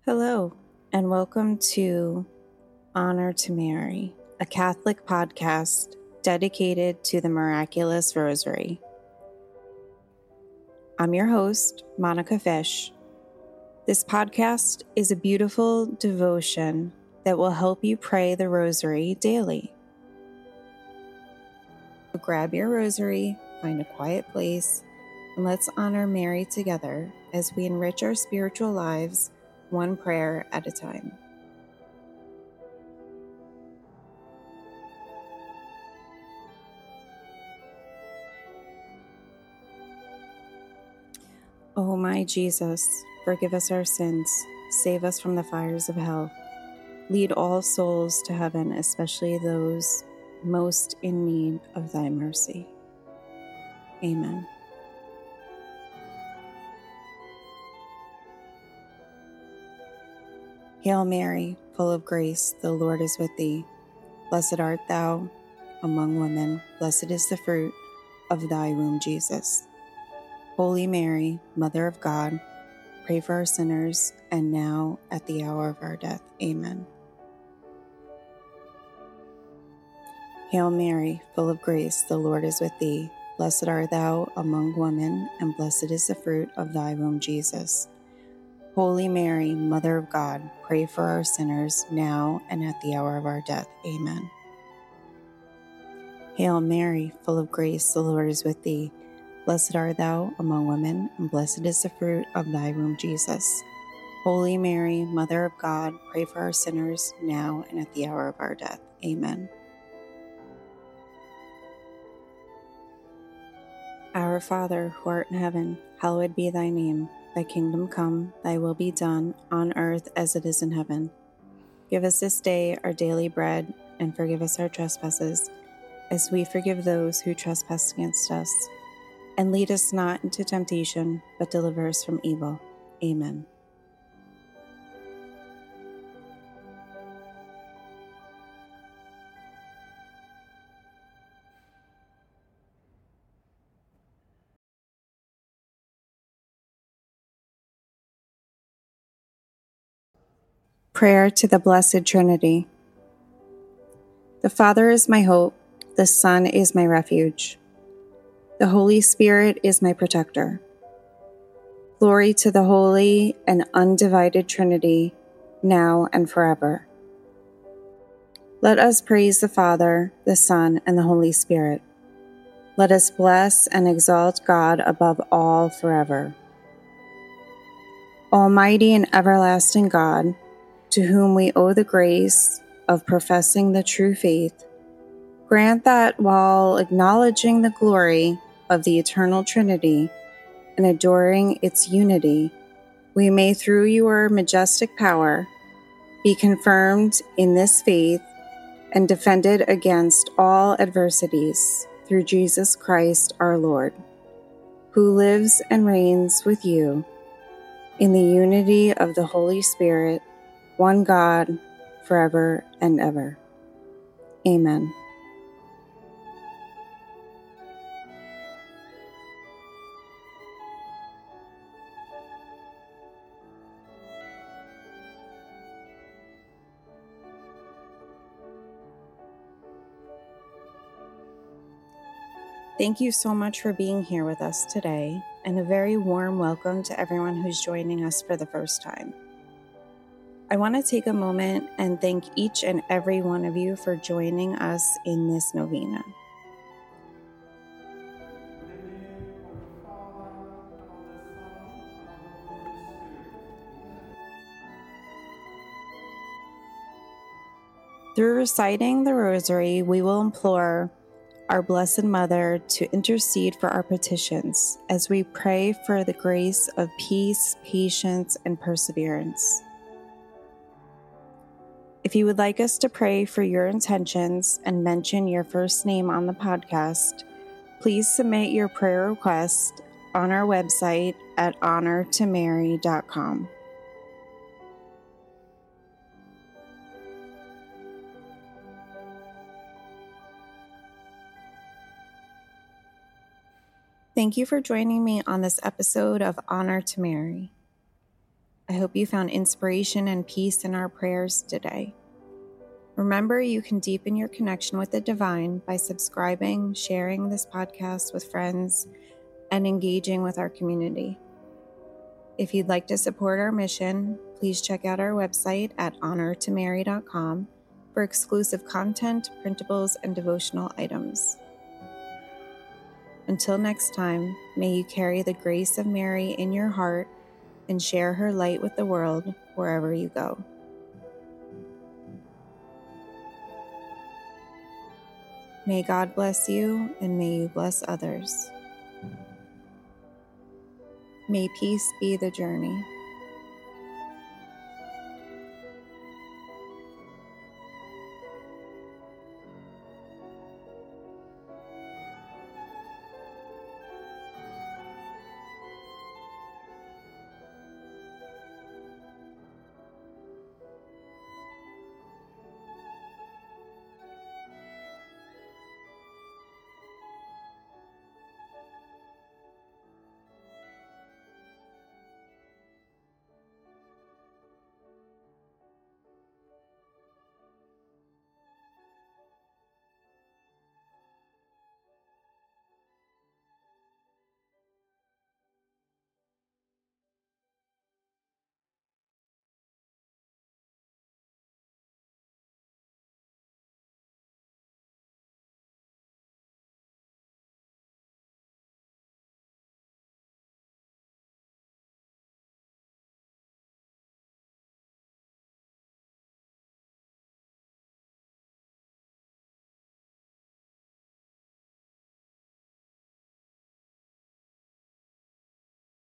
Hello, and welcome to Honor to Mary, a Catholic podcast dedicated to the miraculous Rosary. I'm your host, Monica Fish. This podcast is a beautiful devotion that will help you pray the Rosary daily. So grab your Rosary, find a quiet place, and let's honor Mary together as we enrich our spiritual lives one prayer at a time. O my Jesus, forgive us our sins, save us from the fires of hell. Lead all souls to heaven, especially those most in need of thy mercy. Amen. Hail Mary, full of grace, the Lord is with thee. Blessed art thou among women, blessed is the fruit of thy womb, Jesus. Holy Mary, Mother of God, pray for our sinners, and now at the hour of our death. Amen. Hail Mary, full of grace, the Lord is with thee. Blessed art thou among women, and blessed is the fruit of thy womb, Jesus. Holy Mary, Mother of God, pray for our sinners, now and at the hour of our death. Amen. Hail Mary, full of grace, the Lord is with thee. Blessed art thou among women, and blessed is the fruit of thy womb, Jesus. Holy Mary, Mother of God, pray for our sinners, now and at the hour of our death. Amen. Our Father, who art in heaven, hallowed be thy name. Thy kingdom come, thy will be done, on earth as it is in heaven. Give us this day our daily bread, and forgive us our trespasses, as we forgive those who trespass against us. And lead us not into temptation, but deliver us from evil. Amen. Prayer to the Blessed Trinity. The Father is my hope, the Son is my refuge. The Holy Spirit is my protector. Glory to the Holy and Undivided Trinity, now and forever. Let us praise the Father, the Son, and the Holy Spirit. Let us bless and exalt God above all forever. Almighty and everlasting God, to whom we owe the grace of professing the true faith, grant that while acknowledging the glory of the eternal Trinity and adoring its unity, we may through your majestic power be confirmed in this faith and defended against all adversities through Jesus Christ our Lord, who lives and reigns with you in the unity of the Holy Spirit, one God, forever and ever. Amen. Thank you so much for being here with us today, and a very warm welcome to everyone who's joining us for the first time. I want to take a moment and thank each and every one of you for joining us in this novena. Through reciting the Rosary, we will implore our Blessed Mother to intercede for our petitions as we pray for the grace of peace, patience, and perseverance. If you would like us to pray for your intentions and mention your first name on the podcast, please submit your prayer request on our website at honortomary.com. Thank you for joining me on this episode of Honor to Mary. I I hope you found inspiration and peace in our prayers today. Remember, you can deepen your connection with the divine by subscribing, sharing this podcast with friends, and engaging with our community. If you'd like to support our mission, please check out our website at honortomary.com for exclusive content, printables, and devotional items. Until next time, may you carry the grace of Mary in your heart and share her light with the world wherever you go. May God bless you, and may you bless others. May peace be the journey.